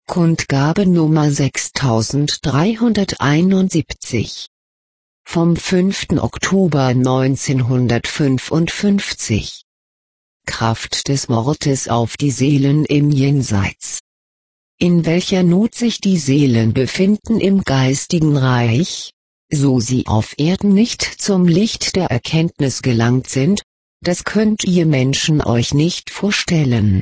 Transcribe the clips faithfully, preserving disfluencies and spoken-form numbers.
Kundgabe Nummer sechstausenddreihunderteinundsiebzig. Vom fünften Oktober neunzehnhundertfünfundfünfzig. Kraft des Wortes auf die Seelen im Jenseits. In welcher Not sich die Seelen befinden im geistigen Reich, so sie auf Erden nicht zum Licht der Erkenntnis gelangt sind, das könnt ihr Menschen euch nicht vorstellen.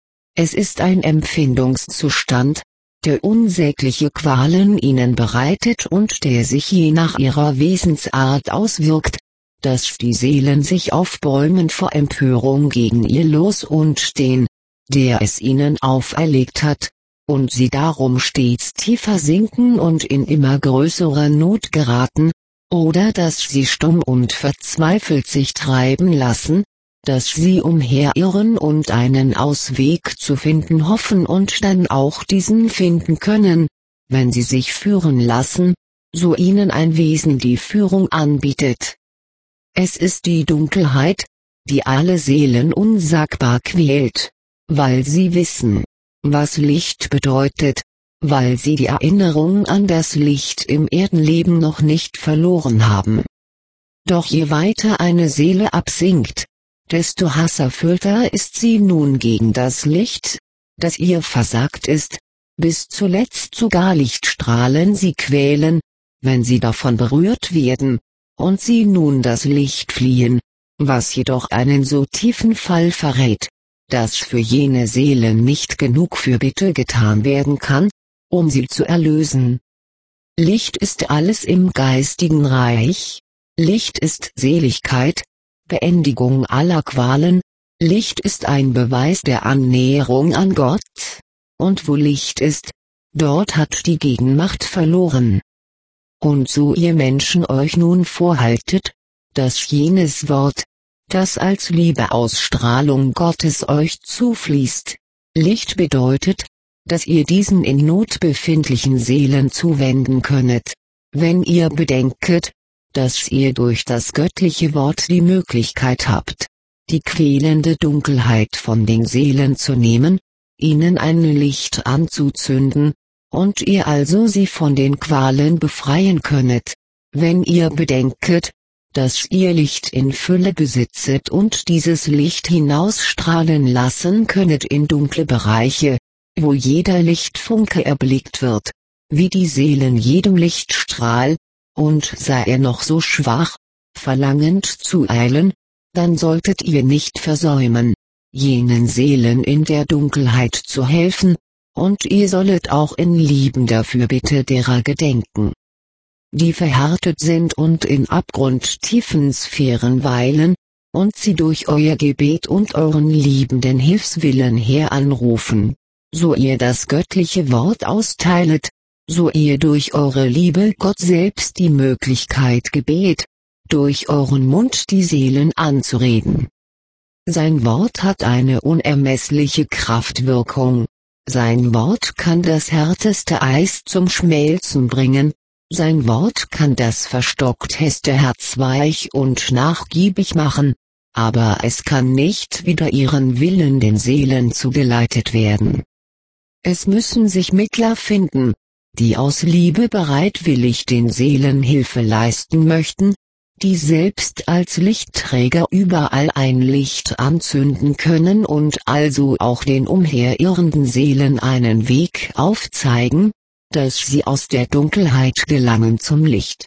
Es ist ein Empfindungszustand, der unsägliche Qualen ihnen bereitet und der sich je nach ihrer Wesensart auswirkt, dass die Seelen sich aufbäumen vor Empörung gegen ihr Los und den, der es ihnen auferlegt hat, und sie darum stets tiefer sinken und in immer größere Not geraten, oder dass sie stumm und verzweifelt sich treiben lassen, dass sie umherirren und einen Ausweg zu finden hoffen und dann auch diesen finden können, wenn sie sich führen lassen, so ihnen ein Wesen die Führung anbietet. Es ist die Dunkelheit, die alle Seelen unsagbar quält, weil sie wissen, was Licht bedeutet, weil sie die Erinnerung an das Licht im Erdenleben noch nicht verloren haben. Doch je weiter eine Seele absinkt, desto hasserfüllter ist sie nun gegen das Licht, das ihr versagt ist, bis zuletzt sogar Lichtstrahlen sie quälen, wenn sie davon berührt werden, und sie nun das Licht fliehen, was jedoch einen so tiefen Fall verrät, dass für jene Seelen nicht genug Fürbitte getan werden kann, um sie zu erlösen. Licht ist alles im geistigen Reich, Licht ist Seligkeit, Beendigung aller Qualen, Licht ist ein Beweis der Annäherung an Gott, und wo Licht ist, dort hat die Gegenmacht verloren. Und so ihr Menschen euch nun vorhaltet, dass jenes Wort, das als Liebeausstrahlung Gottes euch zufließt, Licht bedeutet, dass ihr diesen in Not befindlichen Seelen zuwenden könnet, wenn ihr bedenket, dass ihr durch das göttliche Wort die Möglichkeit habt, die quälende Dunkelheit von den Seelen zu nehmen, ihnen ein Licht anzuzünden, und ihr also sie von den Qualen befreien könnet, wenn ihr bedenket, dass ihr Licht in Fülle besitzet und dieses Licht hinausstrahlen lassen könnet in dunkle Bereiche, wo jeder Lichtfunke erblickt wird, wie die Seelen jedem Lichtstrahl, und sei er noch so schwach, verlangend zu eilen, dann solltet ihr nicht versäumen, jenen Seelen in der Dunkelheit zu helfen, und ihr sollet auch in liebender Fürbitte derer gedenken, die verhärtet sind und in abgrundtiefen Sphären weilen, und sie durch euer Gebet und euren liebenden Hilfswillen her anrufen, so ihr das göttliche Wort austeilet, so ihr durch eure Liebe Gott selbst die Möglichkeit gebet, durch euren Mund die Seelen anzureden. Sein Wort hat eine unermessliche Kraftwirkung, sein Wort kann das härteste Eis zum Schmelzen bringen, sein Wort kann das verstockteste Herz weich und nachgiebig machen, aber es kann nicht wider ihren Willen den Seelen zugeleitet werden. Es müssen sich Mittler finden, die aus Liebe bereitwillig den Seelen Hilfe leisten möchten, die selbst als Lichtträger überall ein Licht anzünden können und also auch den umherirrenden Seelen einen Weg aufzeigen, dass sie aus der Dunkelheit gelangen zum Licht.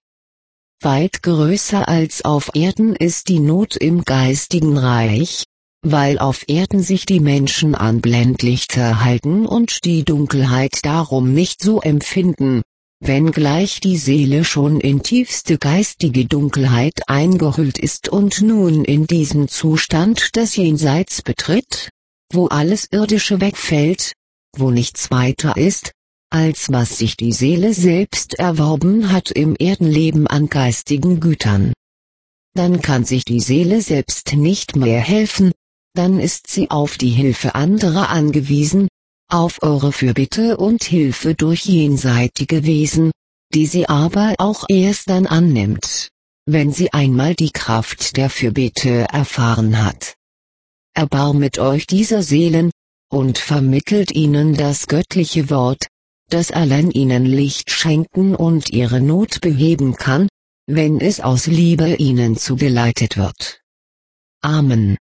Weit größer als auf Erden ist die Not im geistigen Reich, weil auf Erden sich die Menschen an Blendlichter halten und die Dunkelheit darum nicht so empfinden, wenngleich die Seele schon in tiefste geistige Dunkelheit eingehüllt ist und nun in diesem Zustand das Jenseits betritt, wo alles Irdische wegfällt, wo nichts weiter ist, als was sich die Seele selbst erworben hat im Erdenleben an geistigen Gütern. Dann kann sich die Seele selbst nicht mehr helfen, dann ist sie auf die Hilfe anderer angewiesen, auf eure Fürbitte und Hilfe durch jenseitige Wesen, die sie aber auch erst dann annimmt, wenn sie einmal die Kraft der Fürbitte erfahren hat. Erbarmet euch dieser Seelen, und vermittelt ihnen das göttliche Wort, das allein ihnen Licht schenken und ihre Not beheben kann, wenn es aus Liebe ihnen zugeleitet wird. Amen.